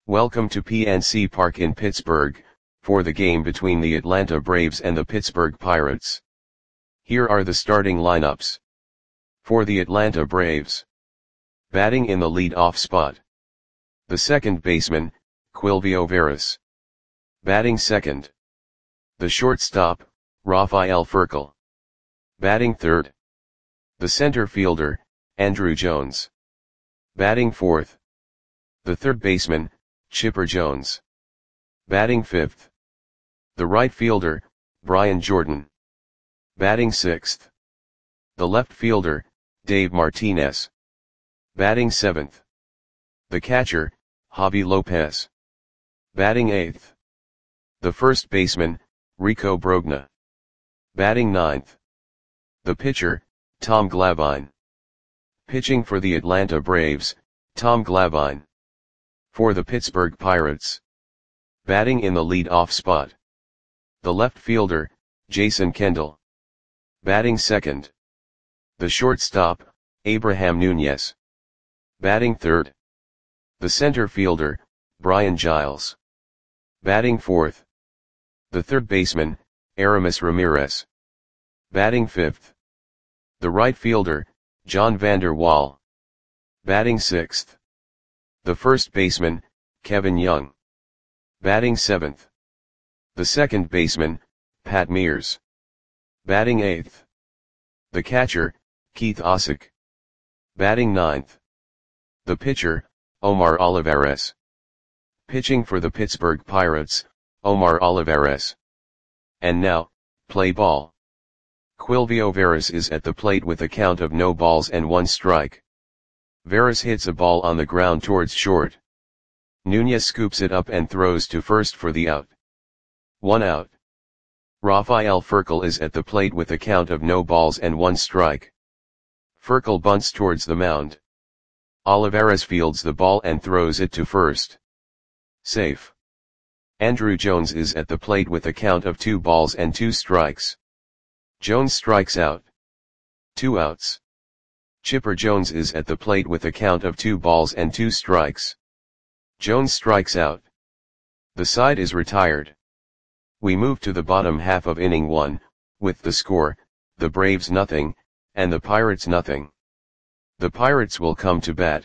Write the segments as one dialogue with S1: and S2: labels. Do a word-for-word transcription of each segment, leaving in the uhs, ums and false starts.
S1: Welcome to P N C Park in Pittsburgh, for the game between the Atlanta Braves and the Pittsburgh Pirates. Here are the starting lineups. For the Atlanta Braves. Batting in the lead-off spot. The second baseman, Quilvio Veras. Batting second. The shortstop, Rafael Furcal. Batting third. The center fielder, Andruw Jones. Batting fourth. The third baseman, Chipper Jones. Batting fifth. The right fielder, Brian Jordan. Batting sixth. The left fielder, Dave Martinez. Batting seventh. The catcher, Javi Lopez. Batting eighth. The first baseman, Rico Brogna. Batting ninth. The pitcher, Tom Glavine. Pitching for the Atlanta Braves, Tom Glavine. For the Pittsburgh Pirates. Batting in the lead-off spot. The left fielder, Jason Kendall. Batting second. The shortstop, Abraham Nunez. Batting third. The center fielder, Brian Giles. Batting fourth. The third baseman, Aramis Ramirez. Batting fifth. The right fielder, John Vander Wal. Batting sixth. The first baseman, Kevin Young. Batting seventh. The second baseman, Pat Mears. Batting eighth. The catcher, Keith Osick. Batting ninth. The pitcher, Omar Olivares. Pitching for the Pittsburgh Pirates, Omar Olivares. And now, play ball. Quilvio Veras is at the plate with a count of no balls and one strike. Veras hits a ball on the ground towards short. Nunez scoops it up and throws to first for the out. One out. Rafael Furcal is at the plate with a count of no balls and one strike. Furcal bunts towards the mound. Olivares fields the ball and throws it to first. Safe. Andruw Jones is at the plate with a count of two balls and two strikes. Jones strikes out. Two outs. Chipper Jones is at the plate with a count of two balls and two strikes. Jones strikes out. The side is retired. We move to the bottom half of inning one, with the score, the Braves nothing, and the Pirates nothing. The Pirates will come to bat.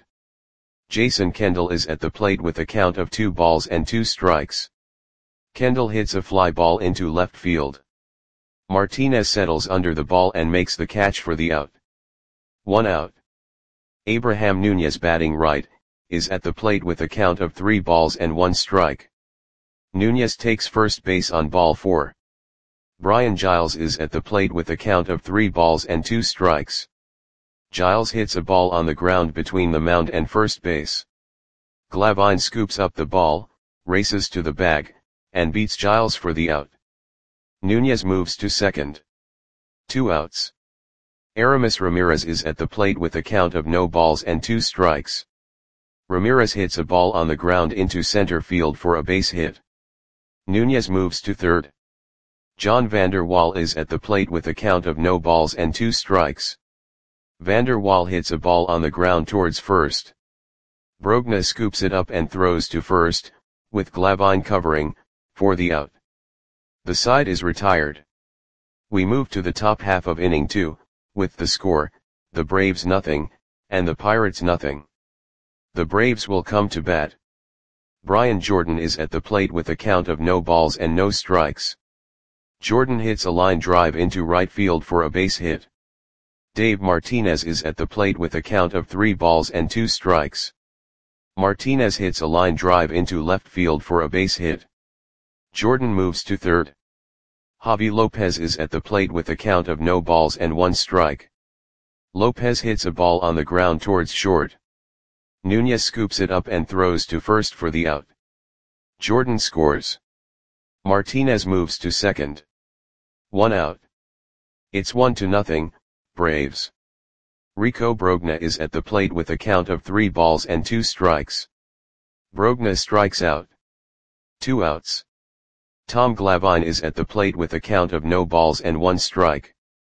S1: Jason Kendall is at the plate with a count of two balls and two strikes. Kendall hits a fly ball into left field. Martinez settles under the ball and makes the catch for the out. One out. Abraham Nunez, batting right, is at the plate with a count of three balls and one strike. Nunez takes first base on ball four. Brian Giles is at the plate with a count of three balls and two strikes. Giles hits a ball on the ground between the mound and first base. Glavine scoops up the ball, races to the bag, and beats Giles for the out. Nunez moves to second. Two outs. Aramis Ramirez is at the plate with a count of no balls and two strikes. Ramirez hits a ball on the ground into center field for a base hit. Nunez moves to third. John Vander Wal is at the plate with a count of no balls and two strikes. Vander Wal hits a ball on the ground towards first. Brogna scoops it up and throws to first, with Glavine covering, for the out. The side is retired. We move to the top half of inning two, with the score, the Braves nothing, and the Pirates nothing. The Braves will come to bat. Brian Jordan is at the plate with a count of no balls and no strikes. Jordan hits a line drive into right field for a base hit. Dave Martinez is at the plate with a count of three balls and two strikes. Martinez hits a line drive into left field for a base hit. Jordan moves to third. Javi Lopez is at the plate with a count of no balls and one strike. Lopez hits a ball on the ground towards short. Nunez scoops it up and throws to first for the out. Jordan scores. Martinez moves to second. One out. It's one to nothing, Braves. Rico Brogna is at the plate with a count of three balls and two strikes. Brogna strikes out. Two outs. Tom Glavine is at the plate with a count of no balls and one strike.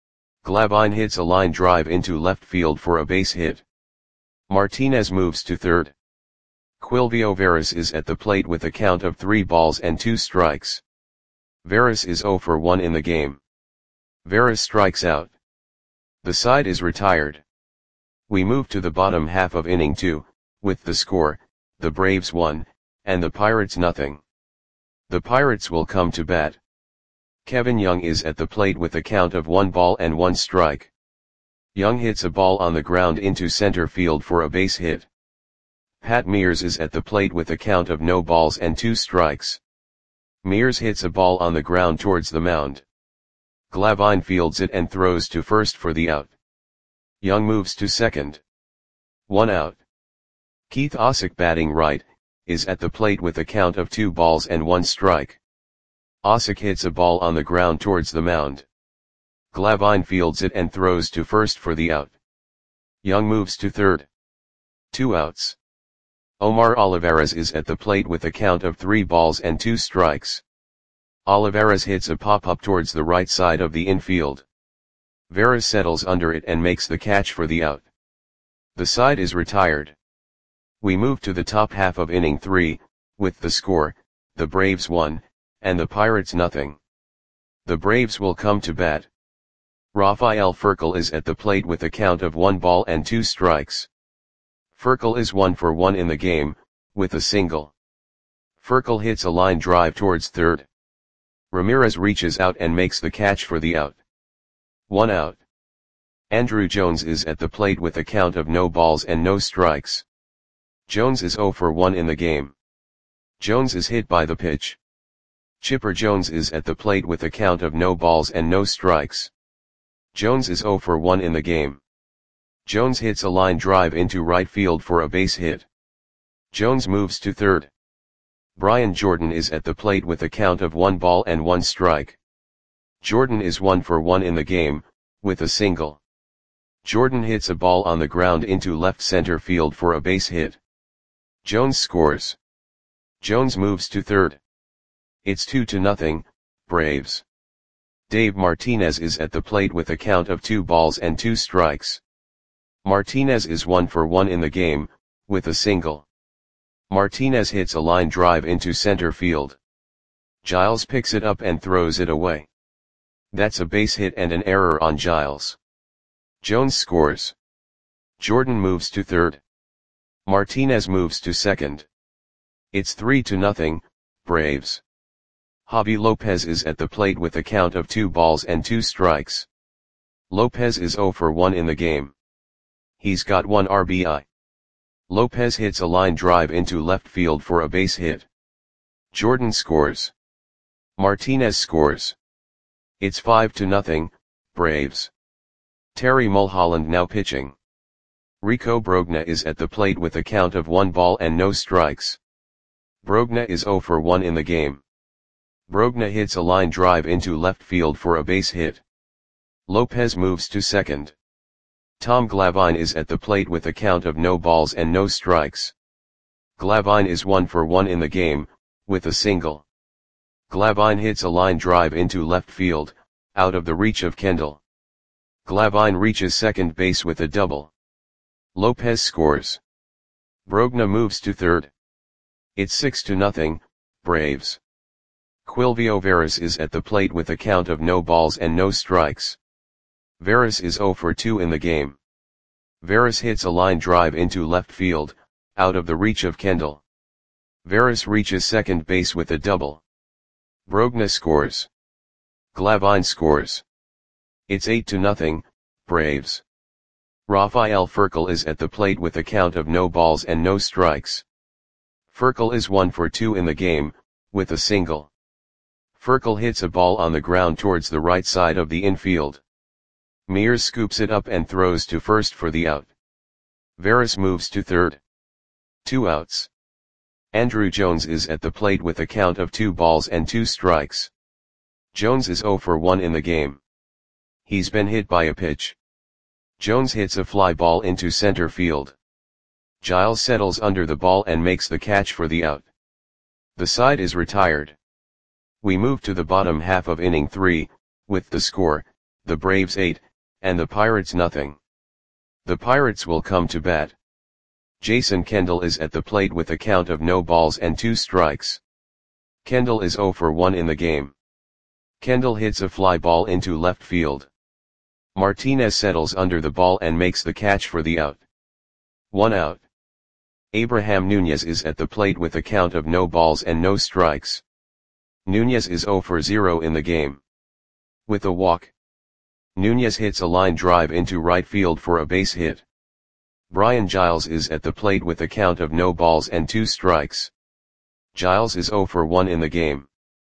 S1: Glavine hits a line drive into left field for a base hit. Martinez moves to third. Quilvio Veras is at the plate with a count of three balls and two strikes. Veras is zero for one in the game. Veras strikes out. The side is retired. We move to the bottom half of inning two, with the score, the Braves one, and the Pirates nothing. The Pirates will come to bat. Kevin Young is at the plate with a count of one ball and one strike. Young hits a ball on the ground into center field for a base hit. Pat Mears is at the plate with a count of no balls and two strikes. Mears hits a ball on the ground towards the mound. Glavine fields it and throws to first for the out. Young moves to second. One out. Keith Osick, batting right, is at the plate with a count of two balls and one strike. Osick hits a ball on the ground towards the mound. Glavine fields it and throws to first for the out. Young moves to third. Two outs. Omar Olivares is at the plate with a count of three balls and two strikes. Olivares hits a pop-up towards the right side of the infield. Veras settles under it and makes the catch for the out. The side is retired. We move to the top half of inning three, with the score, the Braves one, and the Pirates nothing. The Braves will come to bat. Rafael Furcal is at the plate with a count of one ball and two strikes. Furcal is one for one in the game, with a single. Furcal hits a line drive towards third. Ramirez reaches out and makes the catch for the out. One out. Andruw Jones is at the plate with a count of no balls and no strikes. Jones is zero for one in the game. Jones is hit by the pitch. Chipper Jones is at the plate with a count of no balls and no strikes. Jones is zero for one in the game. Jones hits a line drive into right field for a base hit. Jones moves to third. Brian Jordan is at the plate with a count of one ball and one strike. Jordan is one for one in the game, with a single. Jordan hits a ball on the ground into left center field for a base hit. Jones scores. Jones moves to third. It's two to nothing, Braves. Dave Martinez is at the plate with a count of two balls and two strikes. Martinez is one for one in the game, with a single. Martinez hits a line drive into center field. Giles picks it up and throws it away. That's a base hit and an error on Giles. Jones scores. Jordan moves to third. Martinez moves to second. It's three to nothing, Braves. Javi Lopez is at the plate with a count of two balls and two strikes. Lopez is zero for one in the game. He's got one R B I. Lopez hits a line drive into left field for a base hit. Jordan scores. Martinez scores. It's five to nothing, Braves. Terry Mulholland now pitching. Rico Brogna is at the plate with a count of one ball and no strikes. Brogna is zero for one in the game. Brogna hits a line drive into left field for a base hit. Lopez moves to second. Tom Glavine is at the plate with a count of no balls and no strikes. Glavine is one for one in the game, with a single. Glavine hits a line drive into left field, out of the reach of Kendall. Glavine reaches second base with a double. Lopez scores. Brogna moves to third. It's six to nothing, Braves. Quilvio Veras is at the plate with a count of no balls and no strikes. Veras is zero for two in the game. Veras hits a line drive into left field, out of the reach of Kendall. Veras reaches second base with a double. Brogna scores. Glavine scores. It's eight to nothing, Braves. Rafael Furcal is at the plate with a count of no balls and no strikes. Furcal is one for two in the game, with a single. Furcal hits a ball on the ground towards the right side of the infield. Mears scoops it up and throws to first for the out. Veras moves to third. Two outs. Andruw Jones is at the plate with a count of two balls and two strikes. Jones is zero for one in the game. He's been hit by a pitch. Jones hits a fly ball into center field. Giles settles under the ball and makes the catch for the out. The side is retired. We move to the bottom half of inning three, with the score, the Braves eight, and the Pirates nothing. The Pirates will come to bat. Jason Kendall is at the plate with a count of no balls and two strikes. Kendall is zero for one in the game. Kendall hits a fly ball into left field. Martinez settles under the ball and makes the catch for the out. One out. Abraham Nunez is at the plate with a count of no balls and no strikes. Nunez is zero for zero in the game. With a walk, Nunez hits a line drive into right field for a base hit. Brian Giles is at the plate with a count of no balls and two strikes. Giles is zero for one in the game.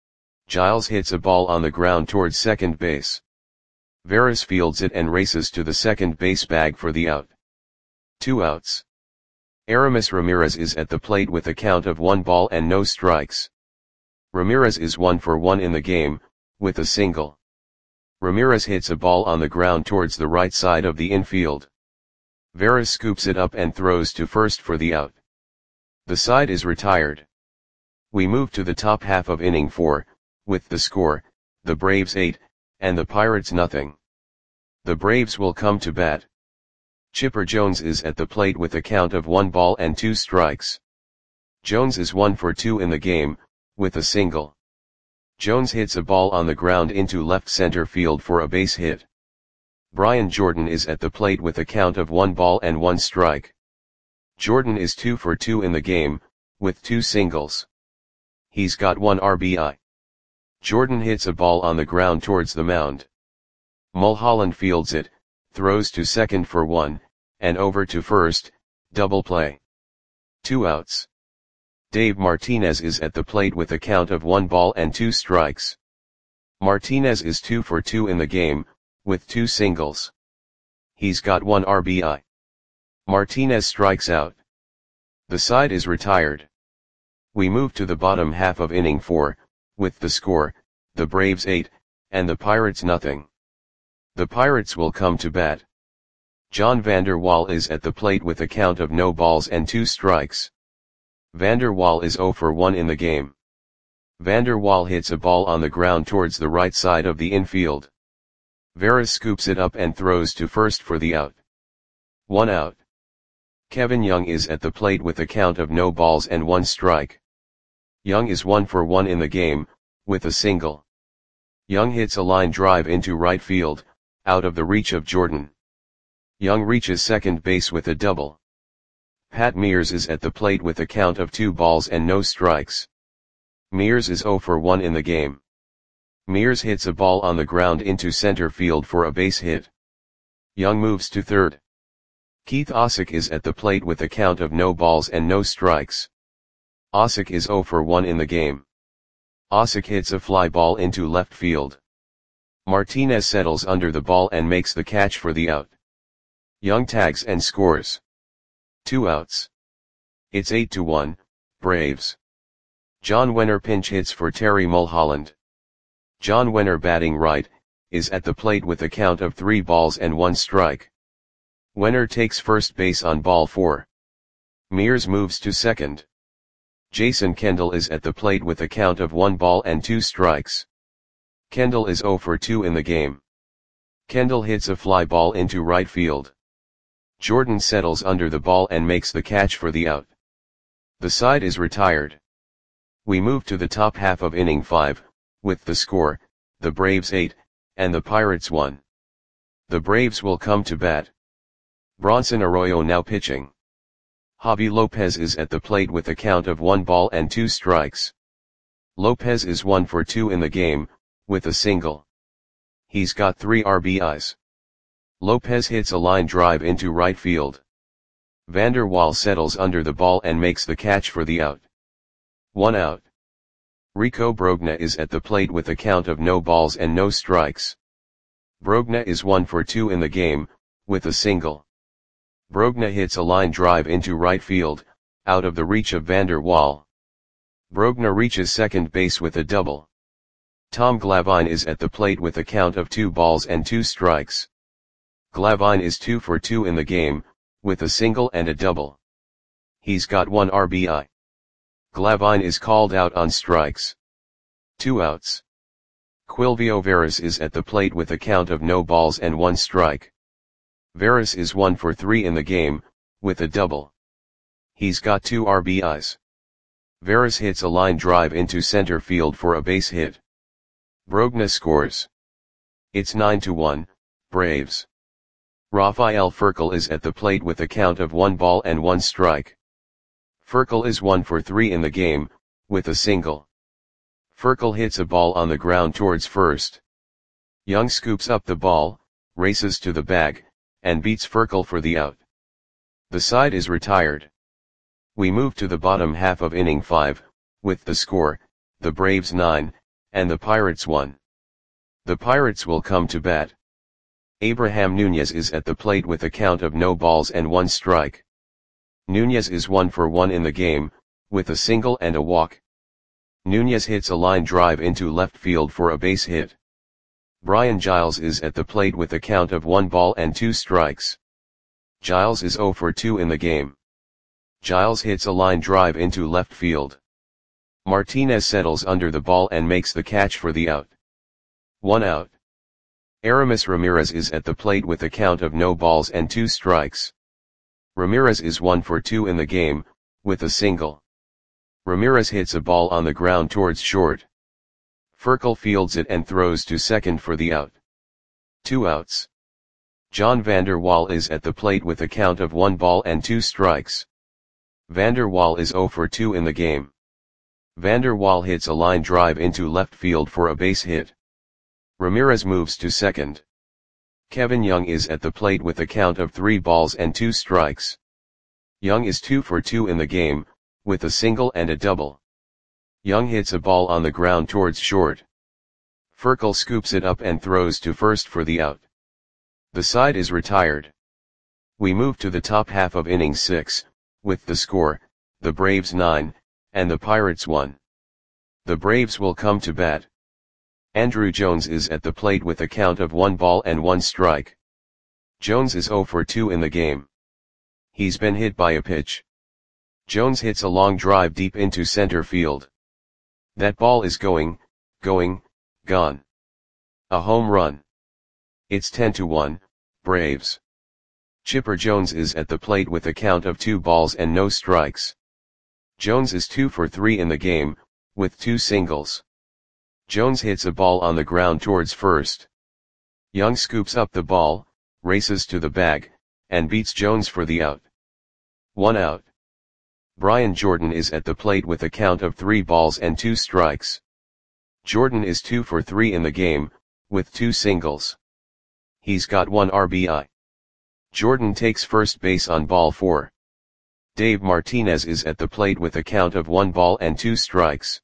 S1: Giles hits a ball on the ground towards second base. Veras fields it and races to the second base bag for the out. Two outs. Aramis Ramirez is at the plate with a count of one ball and no strikes. Ramirez is one for one in the game, with a single. Ramirez hits a ball on the ground towards the right side of the infield. Veras scoops it up and throws to first for the out. The side is retired. We move to the top half of inning four, with the score, the Braves eight, and the Pirates nothing. The Braves will come to bat. Chipper Jones is at the plate with a count of one ball and two strikes. Jones is one for two in the game, with a single. Jones hits a ball on the ground into left center field for a base hit. Brian Jordan is at the plate with a count of one ball and one strike. Jordan is two for two in the game, with two singles. He's got one R B I. Jordan hits a ball on the ground towards the mound. Mulholland fields it, throws to second for one, and over to first, double play. Two outs. Dave Martinez is at the plate with a count of one ball and two strikes. Martinez is two for two in the game, with two singles. He's got one R B I. Martinez strikes out. The side is retired. We move to the bottom half of inning four, with the score, the Braves eight, and the Pirates nothing. The Pirates will come to bat. John Vander Wal is at the plate with a count of no balls and two strikes. Vander Wal is zero for one in the game. Vander Wal hits a ball on the ground towards the right side of the infield. Veras scoops it up and throws to first for the out. One out. Kevin Young is at the plate with a count of no balls and one strike. Young is one for one in the game, with a single. Young hits a line drive into right field, out of the reach of Jordan. Young reaches second base with a double. Pat Mears is at the plate with a count of two balls and no strikes. Mears is zero for one in the game. Mears hits a ball on the ground into center field for a base hit. Young moves to third. Keith Osick is at the plate with a count of no balls and no strikes. Osick is zero for one in the game. Osick hits a fly ball into left field. Martinez settles under the ball and makes the catch for the out. Young tags and scores. Two outs. It's eight to one, Braves. John Wenner pinch hits for Terry Mulholland. John Wenner, batting right, is at the plate with a count of three balls and one strike. Wenner takes first base on ball four. Mears moves to second. Jason Kendall is at the plate with a count of one ball and two strikes. Kendall is zero for two in the game. Kendall hits a fly ball into right field. Jordan settles under the ball and makes the catch for the out. The side is retired. We move to the top half of inning five, with the score, the Braves eight, and the Pirates one. The Braves will come to bat. Bronson Arroyo now pitching. Javi Lopez is at the plate with a count of one ball and two strikes. Lopez is one for two in the game, with a single. He's got three R B Is. Lopez hits a line drive into right field. Vander Wal settles under the ball and makes the catch for the out. One out. Rico Brogna is at the plate with a count of no balls and no strikes. Brogna is one for two in the game, with a single. Brogna hits a line drive into right field, out of the reach of Vander Wal. Brogna reaches second base with a double. Tom Glavine is at the plate with a count of two balls and two strikes. Glavine is two for two in the game, with a single and a double. He's got one R B I. Glavine is called out on strikes. Two outs. Quilvio Veras is at the plate with a count of no balls and one strike. Veras is one for three in the game, with a double. He's got two R B Is. Veras hits a line drive into center field for a base hit. Brogna scores. It's nine to one, Braves. Rafael Furcal is at the plate with a count of one ball and one strike. Furcal is one for three in the game, with a single. Furcal hits a ball on the ground towards first. Young scoops up the ball, races to the bag, and beats Furcal for the out. The side is retired. We move to the bottom half of inning five, with the score, the Braves nine, and the Pirates one. The Pirates will come to bat. Abraham Nunez is at the plate with a count of no balls and one strike. Nunez is one for one in the game, with a single and a walk. Nunez hits a line drive into left field for a base hit. Brian Giles is at the plate with a count of one ball and two strikes. Giles is zero for two in the game. Giles hits a line drive into left field. Martinez settles under the ball and makes the catch for the out. One out. Aramis Ramirez is at the plate with a count of no balls and two strikes. Ramirez is one for two in the game, with a single. Ramirez hits a ball on the ground towards short. Furcal fields it and throws to second for the out. Two outs. John Vander Wal is at the plate with a count of one ball and two strikes. Vander Wal is zero for two in the game. Vander Wal hits a line drive into left field for a base hit. Ramirez moves to second. Kevin Young is at the plate with a count of three balls and two strikes. Young is two for two in the game, with a single and a double. Young hits a ball on the ground towards short. Furcal scoops it up and throws to first for the out. The side is retired. We move to the top half of inning six, with the score, the Braves nine, and the Pirates one. The Braves will come to bat. Andruw Jones is at the plate with a count of one ball and one strike. Jones is zero for two in the game. He's been hit by a pitch. Jones hits a long drive deep into center field. That ball is going, going, gone. A home run. It's ten to one, Braves. Chipper Jones is at the plate with a count of two balls and no strikes. Jones is two for three in the game, with two singles. Jones hits a ball on the ground towards first. Young scoops up the ball, races to the bag, and beats Jones for the out. One out. Brian Jordan is at the plate with a count of three balls and two strikes. Jordan is two for three in the game, with two singles. He's got one R B I. Jordan takes first base on ball four. Dave Martinez is at the plate with a count of one ball and two strikes.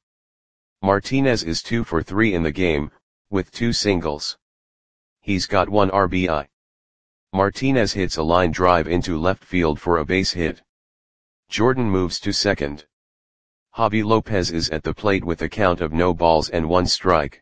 S1: Martinez is two for three in the game, with two singles. He's got one R B I. Martinez hits a line drive into left field for a base hit. Jordan moves to second. Javi Lopez is at the plate with a count of no balls and one strike.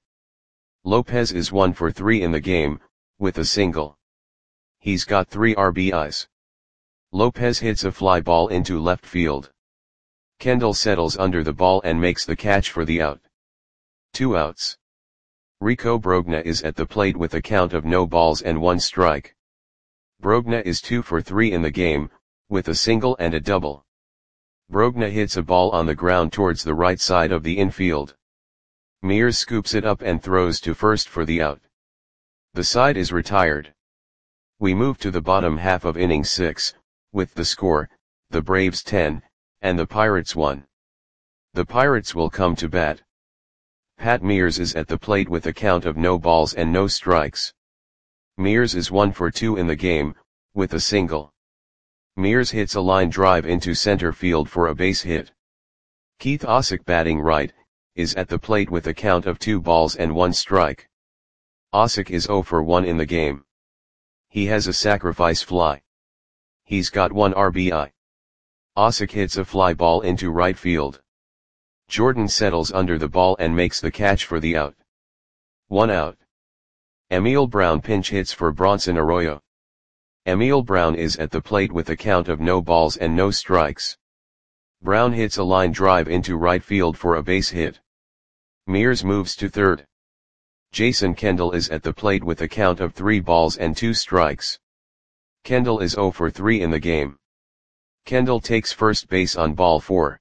S1: Lopez is one for three in the game, with a single. He's got three R B Is. Lopez hits a fly ball into left field. Kendall settles under the ball and makes the catch for the out. Two outs. Rico Brogna is at the plate with a count of no balls and one strike. Brogna is two for three in the game, with a single and a double. Brogna hits a ball on the ground towards the right side of the infield. Mears scoops it up and throws to first for the out. The side is retired. We move to the bottom half of inning six, with the score, the Braves ten, and the Pirates one. The Pirates will come to bat. Pat Mears is at the plate with a count of no balls and no strikes. Mears is one for two in the game, with a single. Mears hits a line drive into center field for a base hit. Keith Osick, batting right, is at the plate with a count of two balls and one strike. Osick is zero for one in the game. He has a sacrifice fly. He's got one R B I. Osick hits a fly ball into right field. Jordan settles under the ball and makes the catch for the out. One out. Emil Brown pinch hits for Bronson Arroyo. Emil Brown is at the plate with a count of no balls and no strikes. Brown hits a line drive into right field for a base hit. Mears moves to third. Jason Kendall is at the plate with a count of three balls and two strikes. Kendall is zero for three in the game. Kendall takes first base on ball four.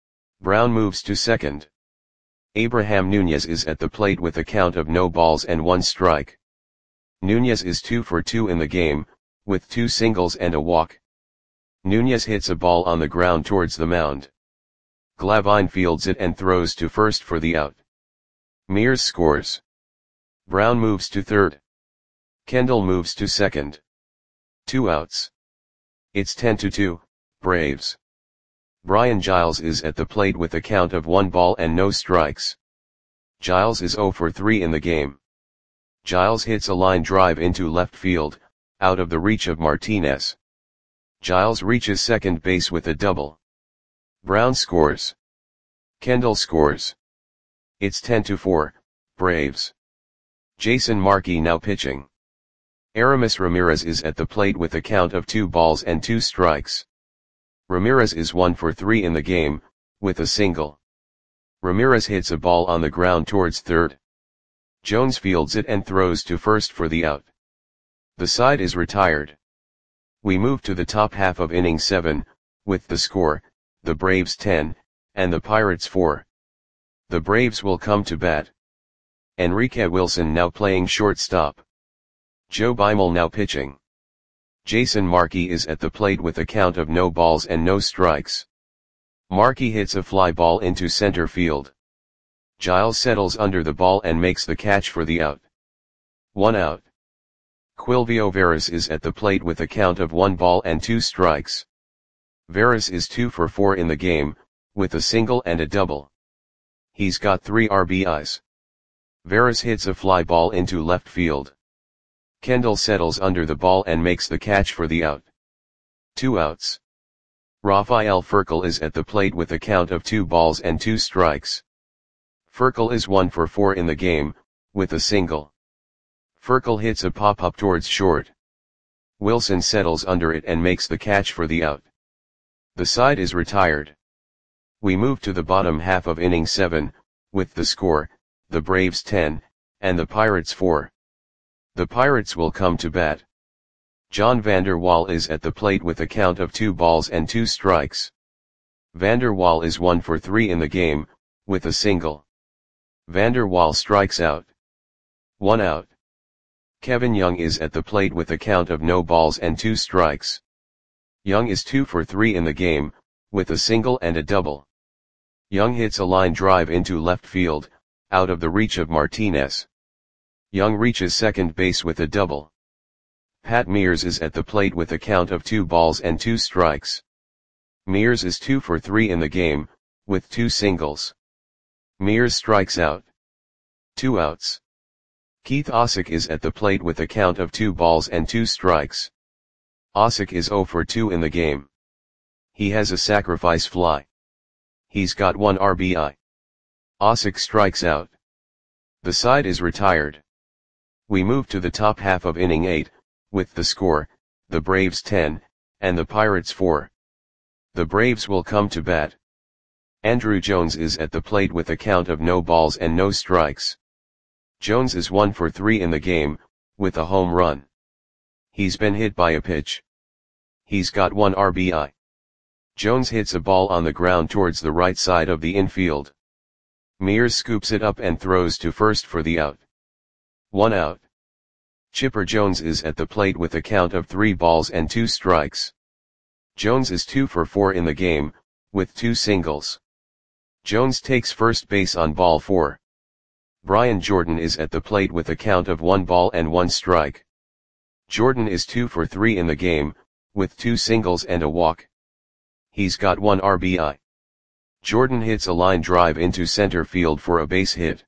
S1: Brown moves to second. Abraham Nunez is at the plate with a count of no balls and one strike. Nunez is two for two in the game, with two singles and a walk. Nunez hits a ball on the ground towards the mound. Glavine fields it and throws to first for the out. Mears scores. Brown moves to third. Kendall moves to second. Two outs. It's ten to two, Braves. Brian Giles is at the plate with a count of one ball and no strikes. Giles is zero for three in the game. Giles hits a line drive into left field, out of the reach of Martinez. Giles reaches second base with a double. Brown scores. Kendall scores. It's ten to four, Braves. Jason Markey now pitching. Aramis Ramirez is at the plate with a count of two balls and two strikes. Ramirez is one for three in the game, with a single. Ramirez hits a ball on the ground towards third. Jones fields it and throws to first for the out. The side is retired. We move to the top half of inning seven, with the score, the Braves ten, and the Pirates four. The Braves will come to bat. Enrique Wilson now playing shortstop. Joe Beimel now pitching. Jason Markey is at the plate with a count of no balls and no strikes. Markey hits a fly ball into center field. Giles settles under the ball and makes the catch for the out. One out. Quilvio Veras is at the plate with a count of one ball and two strikes. Veras is two for four in the game, with a single and a double. He's got three R B Is. Veras hits a fly ball into left field. Kendall settles under the ball and makes the catch for the out. Two outs. Rafael Furcal is at the plate with a count of two balls and two strikes. Furcal is one for four in the game, with a single. Furcal hits a pop-up towards short. Wilson settles under it and makes the catch for the out. The side is retired. We move to the bottom half of inning seven, with the score, the Braves ten, and the Pirates four. The Pirates will come to bat. John Vander Wal is at the plate with a count of two balls and two strikes. Vander Wal is one for three in the game, with a single. Vander Wal strikes out. One out. Kevin Young is at the plate with a count of no balls and two strikes. Young is two for three in the game, with a single and a double. Young hits a line drive into left field, out of the reach of Martinez. Young reaches second base with a double. Pat Mears is at the plate with a count of two balls and two strikes. Mears is two for three in the game, with two singles. Mears strikes out. Two outs. Keith Osick is at the plate with a count of two balls and two strikes. Osick is zero for two in the game. He has a sacrifice fly. He's got one R B I. Osick strikes out. The side is retired. We move to the top half of inning eight, with the score, the Braves ten, and the Pirates four. The Braves will come to bat. Andrew Jones is at the plate with a count of no balls and no strikes. Jones is one for three in the game, with a home run. He's been hit by a pitch. He's got one R B I. Jones hits a ball on the ground towards the right side of the infield. Mears scoops it up and throws to first for the out. One out. Chipper Jones is at the plate with a count of three balls and two strikes. Jones is two for four in the game, with two singles. Jones takes first base on ball four. Brian Jordan is at the plate with a count of one ball and one strike. Jordan is two for three in the game, with two singles and a walk. He's got one R B I. Jordan hits a line drive into center field for a base hit.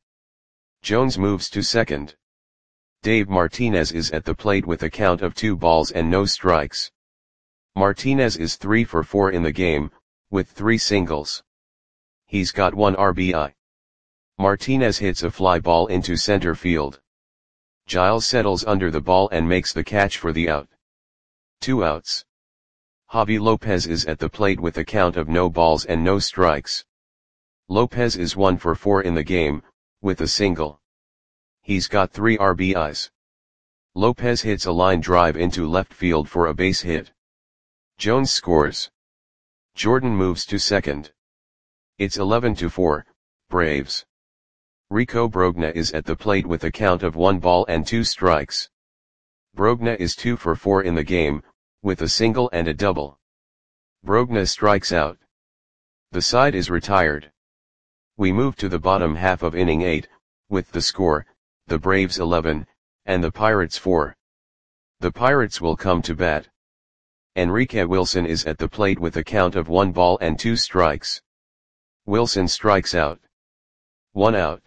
S1: Jones moves to second. Dave Martinez is at the plate with a count of two balls and no strikes. Martinez is three for four in the game, with three singles. He's got one R B I. Martinez hits a fly ball into center field. Giles settles under the ball and makes the catch for the out. Two outs. Javi Lopez is at the plate with a count of no balls and no strikes. Lopez is one for four in the game, with a single. He's got three R B Is. Lopez hits a line drive into left field for a base hit. Jones scores. Jordan moves to second. It's eleven to four, Braves. Rico Brogna is at the plate with a count of one ball and two strikes. Brogna is two for four in the game, with a single and a double. Brogna strikes out. The side is retired. We move to the bottom half of inning eight, with the score, the Braves eleven, and the Pirates four. The Pirates will come to bat. Enrique Wilson is at the plate with a count of one ball and two strikes. Wilson strikes out. One out.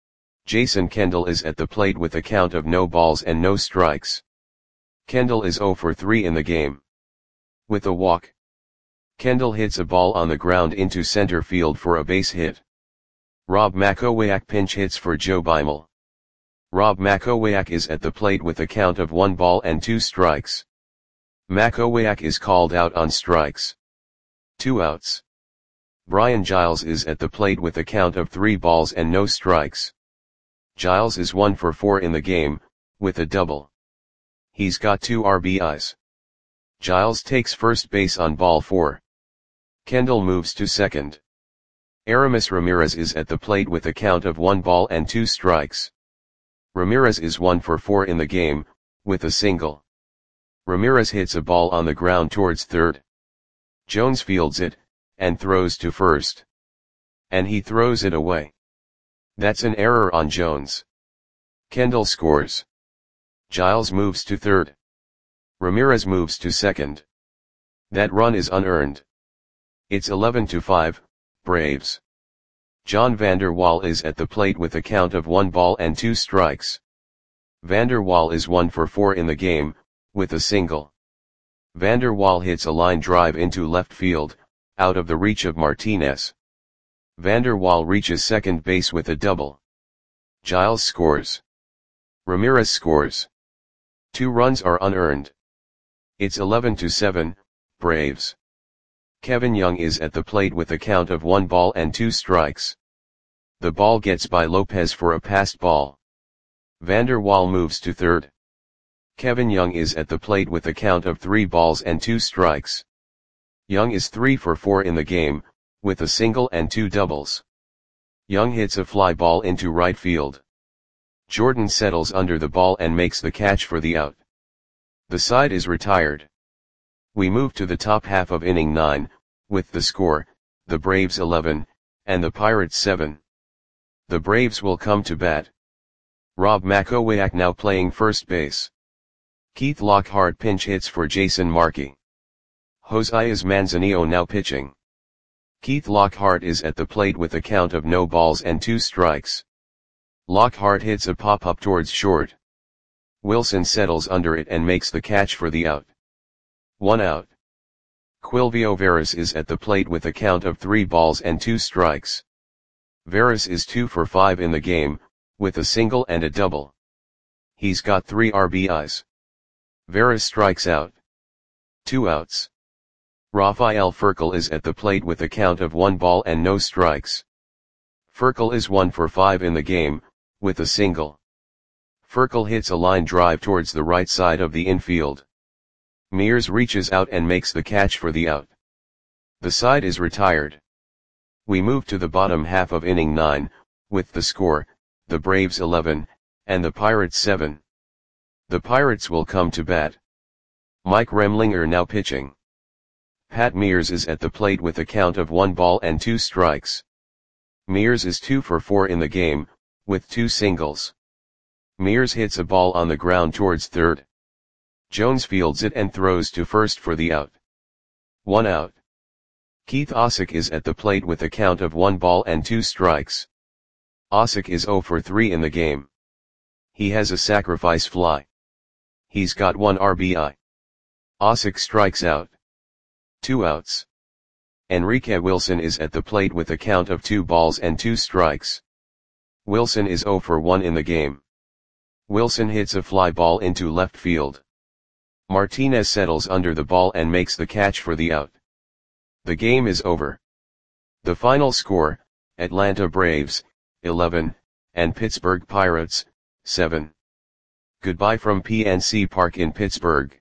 S1: Jason Kendall is at the plate with a count of no balls and no strikes. Kendall is zero for three in the game. With a walk. Kendall hits a ball on the ground into center field for a base hit. Rob Makowiak pinch hits for Joe Beimel. Rob Makowiak is at the plate with a count of one ball and two strikes. Makowiak is called out on strikes. Two outs. Brian Giles is at the plate with a count of three balls and no strikes. Giles is one for four in the game, with a double. He's got two R B Is. Giles takes first base on ball four. Kendall moves to second. Aramis Ramirez is at the plate with a count of one ball and two strikes. Ramirez is one for four in the game, with a single. Ramirez hits a ball on the ground towards third. Jones fields it, and throws to first. And he throws it away. That's an error on Jones. Kendall scores. Giles moves to third. Ramirez moves to second. That run is unearned. It's eleven to five, Braves. John Vander Wal is at the plate with a count of one ball and two strikes. Vander Wal is one for four in the game, with a single. Vander Wal hits a line drive into left field, out of the reach of Martinez. Vander Wal reaches second base with a double. Giles scores. Ramirez scores. Two runs are unearned. It's eleven to seven, Braves. Kevin Young is at the plate with a count of one ball and two strikes. The ball gets by Lopez for a passed ball. Vander Wal moves to third. Kevin Young is at the plate with a count of three balls and two strikes. Young is three for four in the game, with a single and two doubles. Young hits a fly ball into right field. Jordan settles under the ball and makes the catch for the out. The side is retired. We move to the top half of inning nine, with the score, the Braves eleven, and the Pirates seven. The Braves will come to bat. Rob Makowiak now playing first base. Keith Lockhart pinch hits for Jason Markey. Josias Manzanillo now pitching. Keith Lockhart is at the plate with a count of no balls and two strikes. Lockhart hits a pop-up towards short. Wilson settles under it and makes the catch for the out. One out. Quilvio Veras is at the plate with a count of three balls and two strikes. Veras is two for five in the game, with a single and a double. He's got three R B Is. Veras strikes out. Two outs. Rafael Furcal is at the plate with a count of one ball and no strikes. Furcal is one for five in the game, with a single. Furcal hits a line drive towards the right side of the infield. Mears reaches out and makes the catch for the out. The side is retired. We move to the bottom half of inning nine, with the score, the Braves eleven, and the Pirates seven. The Pirates will come to bat. Mike Remlinger now pitching. Pat Mears is at the plate with a count of one ball and two strikes. Mears is two for four in the game, with two singles. Mears hits a ball on the ground towards third. Jones fields it and throws to first for the out. One out. Keith Osick is at the plate with a count of one ball and two strikes. Osick is zero for three in the game. He has a sacrifice fly. He's got one R B I. Osick strikes out. Two outs. Enrique Wilson is at the plate with a count of two balls and two strikes. Wilson is zero for one in the game. Wilson hits a fly ball into left field. Martinez settles under the ball and makes the catch for the out. The game is over. The final score, Atlanta Braves, eleven, and Pittsburgh Pirates, seven. Goodbye from P N C Park in Pittsburgh.